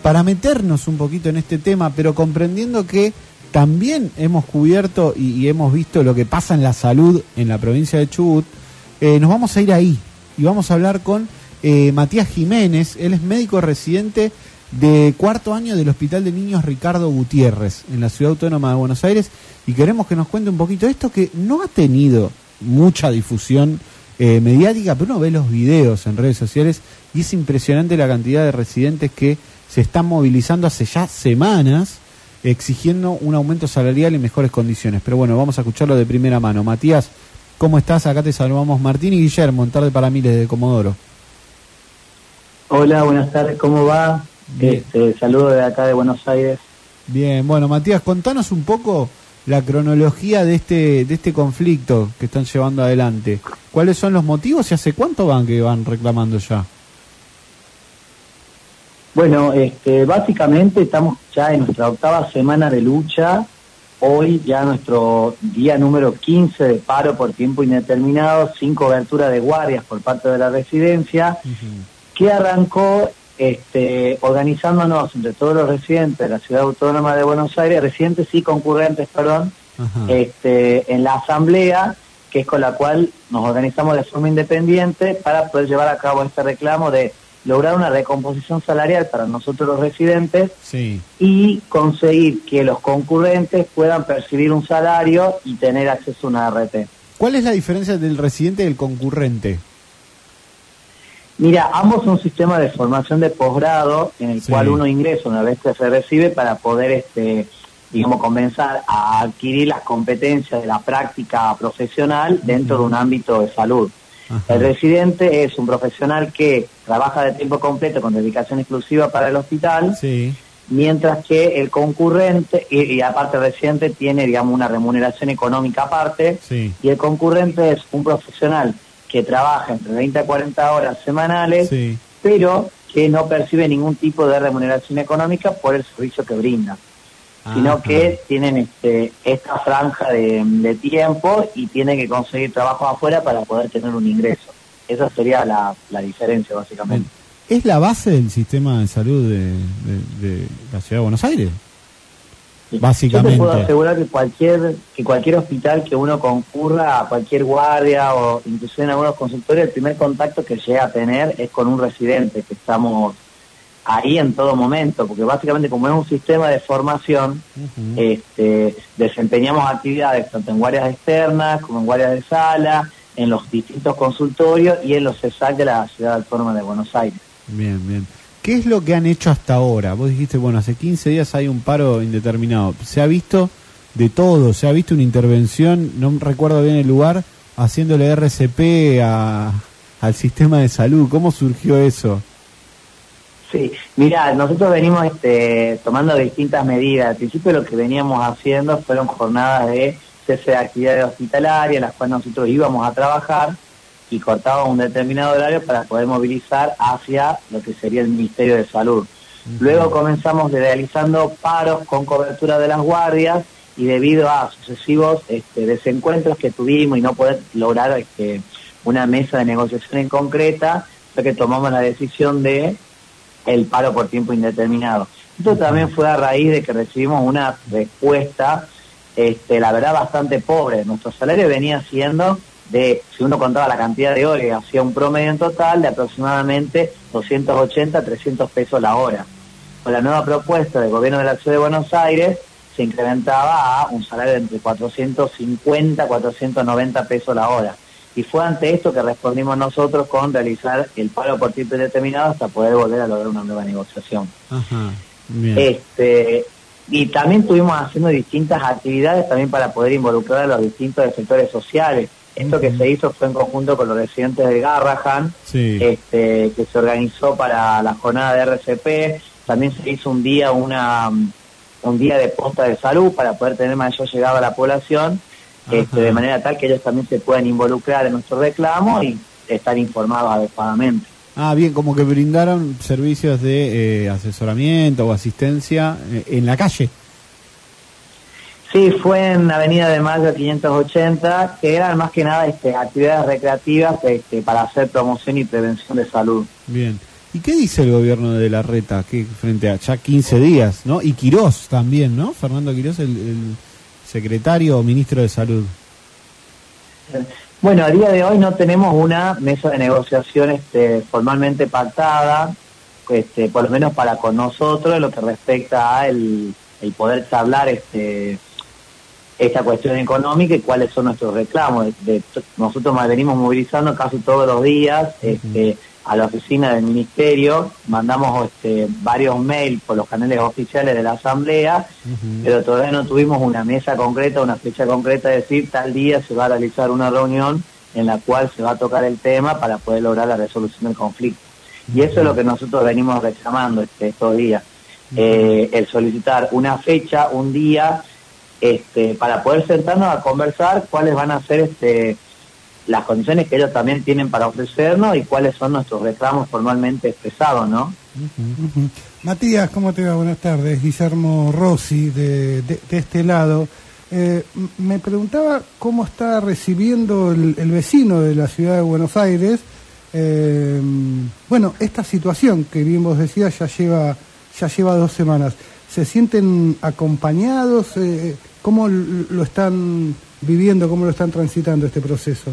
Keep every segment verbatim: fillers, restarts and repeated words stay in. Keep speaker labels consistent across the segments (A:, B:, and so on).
A: para meternos un poquito en este tema, pero comprendiendo que también hemos cubierto y, y hemos visto lo que pasa en la salud en la provincia de Chubut. Eh, nos vamos a ir ahí y vamos a hablar con eh, Matías Jiménez. Él es médico residente de cuarto año del Hospital de Niños Ricardo Gutiérrez en la Ciudad Autónoma de Buenos Aires, y queremos que nos cuente un poquito esto que no ha tenido mucha difusión eh, mediática, pero uno ve los videos en redes sociales y es impresionante la cantidad de residentes que se están movilizando hace ya semanas exigiendo un aumento salarial y mejores condiciones. Pero bueno, vamos a escucharlo de primera mano. Matías, ¿cómo estás? Acá te saludamos Martín y Guillermo, en Tarde para Miles de Comodoro.
B: Hola, buenas tardes, ¿cómo va? Este, saludo de acá de Buenos Aires.
A: Bien, bueno, Matías, contanos un poco la cronología de este de este conflicto que están llevando adelante. ¿Cuáles son los motivos y hace cuánto van que van reclamando ya?
B: Bueno, este, básicamente estamos ya en nuestra octava semana de lucha. Hoy ya nuestro día número quince de paro por tiempo indeterminado, sin cobertura de guardias por parte de la residencia, uh-huh. que arrancó este, organizándonos entre todos los residentes de la Ciudad Autónoma de Buenos Aires, residentes y concurrentes, perdón, uh-huh. este, en la asamblea, que es con la cual nos organizamos de forma independiente para poder llevar a cabo este reclamo de lograr una recomposición salarial para nosotros los residentes, sí. y conseguir que los concurrentes puedan percibir un salario y tener acceso a una R T.
A: ¿Cuál es la diferencia del residente y del concurrente?
B: Mira, ambos son un sistema de formación de posgrado en el sí. cual uno ingresa una vez que se recibe para poder, este, digamos, comenzar a adquirir las competencias de la práctica profesional dentro uh-huh. de un ámbito de salud. Ajá. El residente es un profesional que trabaja de tiempo completo con dedicación exclusiva para el hospital, sí. mientras que el concurrente, y, y aparte el residente tiene, digamos, una remuneración económica aparte, sí. y el concurrente es un profesional que trabaja entre veinte a cuarenta horas semanales, sí. pero que no percibe ningún tipo de remuneración económica por el servicio que brinda. Sino Ajá. que tienen este esta franja de, de tiempo y tienen que conseguir trabajo afuera para poder tener un ingreso. Esa sería la, la diferencia, básicamente.
A: ¿Es la base del sistema de salud de, de, de la Ciudad de Buenos Aires? Sí. Básicamente.
B: Yo te puedo asegurar que cualquier que cualquier hospital que uno concurra, a cualquier guardia o incluso en algunos consultorios, el primer contacto que llega a tener es con un residente, que estamos ahí en todo momento, porque básicamente como es un sistema de formación, uh-huh. este, desempeñamos actividades tanto en guardias externas como en guardias de sala, en los distintos consultorios y en los C E S A C de la Ciudad Autónoma de Buenos Aires.
A: Bien, bien. ¿Qué es lo que han hecho hasta ahora? Vos dijiste, bueno, hace quince días hay un paro indeterminado. ¿Se ha visto de todo? ¿Se ha visto una intervención, no recuerdo bien el lugar, haciéndole R C P a, al sistema de salud? ¿Cómo surgió eso?
B: Sí, mira, nosotros venimos este, tomando distintas medidas. Al principio lo que veníamos haciendo fueron jornadas de cese de actividades hospitalarias, en las cuales nosotros íbamos a trabajar y cortábamos un determinado horario para poder movilizar hacia lo que sería el Ministerio de Salud. Uh-huh. Luego comenzamos realizando paros con cobertura de las guardias y debido a sucesivos este, desencuentros que tuvimos y no poder lograr este, una mesa de negociación en concreta, fue que tomamos la decisión de el paro por tiempo indeterminado. Esto también fue a raíz de que recibimos una respuesta, este, la verdad, bastante pobre. Nuestro salario venía siendo de, si uno contaba la cantidad de horas, hacía un promedio en total de aproximadamente doscientos ochenta a trescientos pesos la hora. Con la nueva propuesta del gobierno de la Ciudad de Buenos Aires, se incrementaba a un salario de entre cuatrocientos cincuenta a cuatrocientos noventa pesos la hora. Y fue ante esto que respondimos nosotros con realizar el paro por tiempo indeterminado hasta poder volver a lograr una nueva negociación.
A: Ajá, bien.
B: Este, y también estuvimos haciendo distintas actividades también para poder involucrar a los distintos sectores sociales. Esto uh-huh. que se hizo fue en conjunto con los residentes de Garrahan, sí. este, que se organizó para la jornada de R C P. También se hizo un día una un día de posta de salud para poder tener mayor llegada a la población. Este, de manera tal que ellos también se puedan involucrar en nuestro reclamo y estar informados adecuadamente.
A: Ah, bien, como que brindaron servicios de eh, asesoramiento o asistencia eh, en la calle.
B: Sí, fue en Avenida de Mayo quinientos ochenta, que eran más que nada este, actividades recreativas este, para hacer promoción y prevención de salud.
A: Bien. ¿Y qué dice el gobierno de Larreta que frente a ya quince días, ¿no? Y Quirós también, ¿no? Fernando Quirós, el, el secretario o ministro de Salud.
B: Bueno, a día de hoy no tenemos una mesa de negociación este, formalmente pactada, este, por lo menos para con nosotros, en lo que respecta a el, el poder charlar este, esta cuestión económica y cuáles son nuestros reclamos. De, de, nosotros nos venimos movilizando casi todos los días este, uh-huh. a la oficina del Ministerio, mandamos este, varios mails por los canales oficiales de la Asamblea, uh-huh. pero todavía no tuvimos una mesa concreta, una fecha concreta de decir tal día se va a realizar una reunión en la cual se va a tocar el tema para poder lograr la resolución del conflicto. Y eso es lo que nosotros venimos reclamando este, estos días, eh, el solicitar una fecha, un día, este, para poder sentarnos a conversar cuáles van a ser este, las condiciones que ellos también tienen para ofrecernos y cuáles son nuestros reclamos formalmente expresados, ¿no?
C: Uh-huh. Uh-huh. Matías, ¿cómo te va? Buenas tardes. Guillermo Rossi, de, de, de este lado. Eh, me preguntaba cómo está recibiendo el, el vecino de la ciudad de Buenos Aires Eh, bueno, esta situación que bien vos decías ya lleva ya lleva dos semanas. ¿Se sienten acompañados? Eh, ¿Cómo lo están viviendo? ¿Cómo lo están transitando este proceso?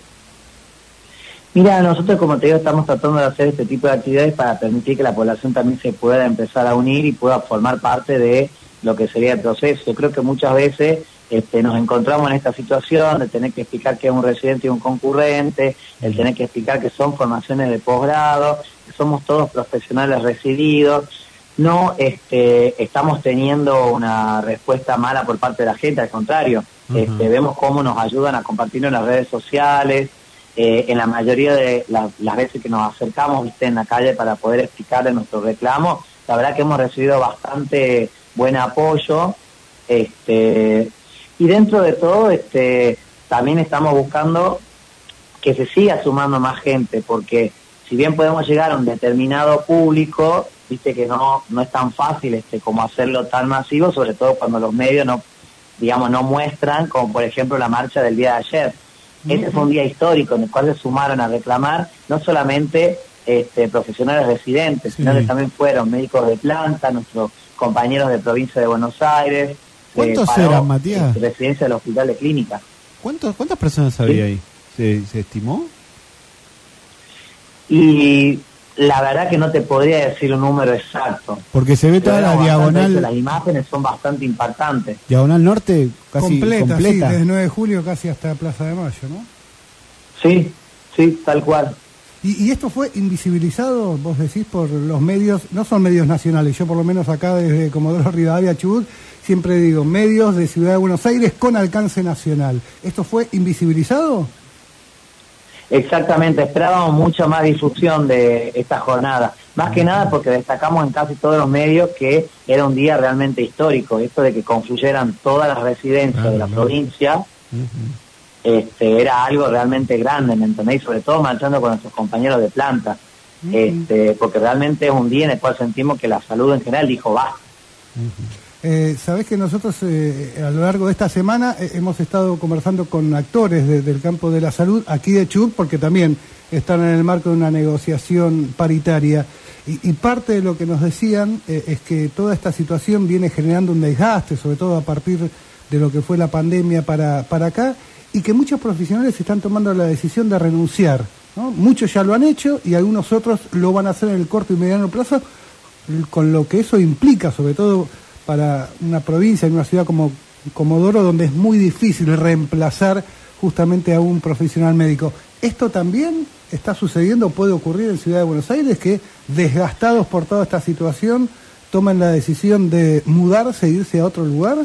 B: Mira, nosotros, como te digo, estamos tratando de hacer este tipo de actividades para permitir que la población también se pueda empezar a unir y pueda formar parte de lo que sería el proceso. Yo creo que muchas veces Este, nos encontramos en esta situación de tener que explicar que es un residente y un concurrente, el tener que explicar que son formaciones de posgrado, que somos todos profesionales recibidos. No este, estamos teniendo una respuesta mala por parte de la gente, al contrario, uh-huh. este, vemos cómo nos ayudan a compartirlo en las redes sociales, eh, en la mayoría de la, las veces que nos acercamos, viste, en la calle para poder explicarle nuestros reclamos, la verdad que hemos recibido bastante buen apoyo, este... Y dentro de todo, este, también estamos buscando que se siga sumando más gente, porque si bien podemos llegar a un determinado público, viste que no no es tan fácil este como hacerlo tan masivo, sobre todo cuando los medios no, digamos, no muestran, como por ejemplo la marcha del día de ayer. Uh-huh. Ese fue un día histórico en el cual se sumaron a reclamar no solamente este, profesionales residentes, sí. sino que también fueron médicos de planta, nuestros compañeros de provincia de Buenos Aires.
A: ¿Cuántos
B: eh,
A: eran, Matías?
B: Residencia del Hospital de Clínica.
A: ¿Cuántos, ¿Cuántas personas había
B: ¿Sí?
A: ahí? ¿Se, ¿Se estimó?
B: Y la verdad que no te podría decir un número exacto.
A: Porque se ve toda la diagonal.
B: Las imágenes son bastante impactantes.
A: Diagonal Norte casi
C: completa.
A: completa.
C: Sí, desde nueve de julio casi hasta Plaza de Mayo, ¿no?
B: Sí, sí, tal cual.
C: Y, y esto fue invisibilizado, vos decís, por los medios, no son medios nacionales, yo por lo menos acá desde Comodoro Rivadavia, Chubut, siempre digo, medios de Ciudad de Buenos Aires con alcance nacional. ¿Esto fue invisibilizado?
B: Exactamente, esperábamos mucha más difusión de esta jornada. Más que nada porque destacamos en casi todos los medios que era un día realmente histórico. Esto de que confluyeran todas las residencias ah, de la no. provincia, uh-huh. este, era algo realmente grande, ¿me entendéis? Sobre todo marchando con nuestros compañeros de planta. Uh-huh. este, porque realmente es un día en el cual sentimos que la salud en general dijo basta.
C: Uh-huh. Eh, Sabés que nosotros eh, a lo largo de esta semana eh, hemos estado conversando con actores de, del campo de la salud aquí de Chubut, porque también están en el marco de una negociación paritaria. Y, y parte de lo que nos decían eh, es que toda esta situación viene generando un desgaste, sobre todo a partir de lo que fue la pandemia para, para acá, y que muchos profesionales están tomando la decisión de renunciar, ¿no? Muchos ya lo han hecho y algunos otros lo van a hacer en el corto y mediano plazo, con lo que eso implica, sobre todo para una provincia, en una ciudad como Comodoro, donde es muy difícil reemplazar justamente a un profesional médico. ¿Esto también está sucediendo, puede ocurrir en Ciudad de Buenos Aires, que desgastados por toda esta situación toman la decisión de mudarse e irse a otro lugar?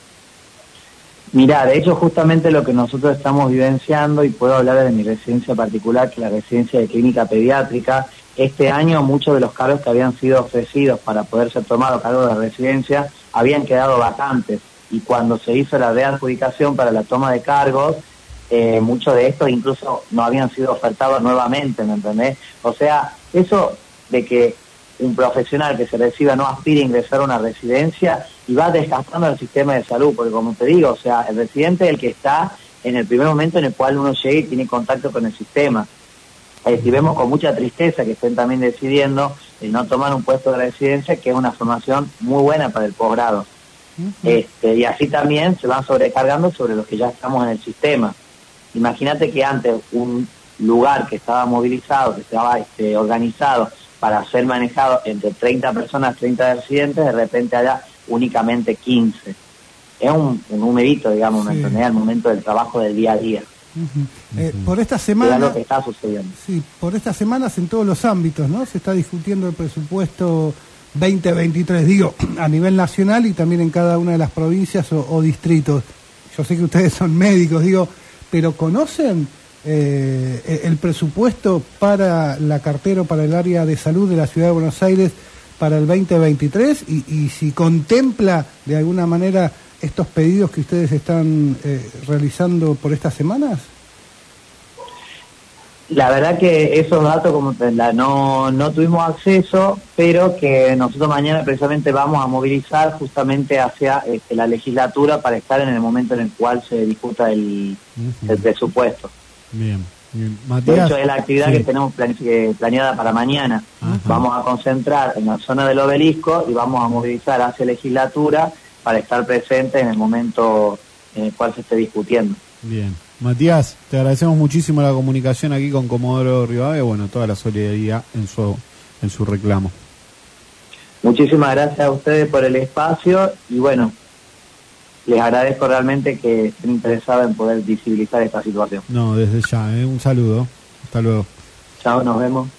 B: Mirá, de hecho justamente lo que nosotros estamos vivenciando, y puedo hablar de mi residencia particular, que es la residencia de clínica pediátrica. Este año muchos de los cargos que habían sido ofrecidos para poder ser tomados cargos de residencia habían quedado vacantes, y cuando se hizo la readjudicación para la toma de cargos, eh, muchos de estos incluso no habían sido ofertados nuevamente, ¿me entendés? O sea, eso de que un profesional que se reciba no aspire a ingresar a una residencia y va desgastando el sistema de salud, porque como te digo, o sea, el residente es el que está en el primer momento en el cual uno llega y tiene contacto con el sistema. eh, si vemos con mucha tristeza que estén también decidiendo eh, no tomar un puesto de residencia, que es una formación muy buena para el posgrado. Uh-huh. Este, y así también se van sobrecargando sobre los que ya estamos en el sistema. Imagínate que antes un lugar que estaba movilizado, que estaba este, organizado para ser manejado entre treinta personas, treinta residentes, de repente haya únicamente quince. Es un, un numerito, digamos, sí. ¿Me entendés? Al momento del trabajo del día a día.
C: Uh-huh. Eh, por esta semana,
B: es lo que está sucediendo.
C: Sí, por estas semanas en todos los ámbitos, ¿no? Se está discutiendo el presupuesto veinte veintitrés, digo, a nivel nacional y también en cada una de las provincias o, o distritos. Yo sé que ustedes son médicos, digo, pero ¿conocen eh, el presupuesto para la cartera, para el área de salud de la Ciudad de Buenos Aires para el veinte veintitrés? Y, y si contempla de alguna manera estos pedidos que ustedes están eh, realizando por estas semanas.
B: La verdad que esos datos como la, no, no tuvimos acceso, pero que nosotros mañana precisamente vamos a movilizar justamente hacia este, la legislatura para estar en el momento en el cual se discuta el, uh-huh. el presupuesto.
A: Bien, bien. Matías,
B: de hecho es la actividad sí. que tenemos plane- planeada para mañana. Uh-huh. Vamos a concentrar en la zona del obelisco y vamos a movilizar hacia legislatura para estar presentes en el momento en el cual se esté discutiendo.
A: Bien. Matías, te agradecemos muchísimo la comunicación aquí con Comodoro Rivadavia, bueno, toda la solidaridad en su en su reclamo.
B: Muchísimas gracias a ustedes por el espacio y bueno, les agradezco realmente que estén interesados en poder visibilizar esta situación.
A: No, desde ya, ¿eh? Un saludo. Hasta luego.
B: Chao, nos vemos.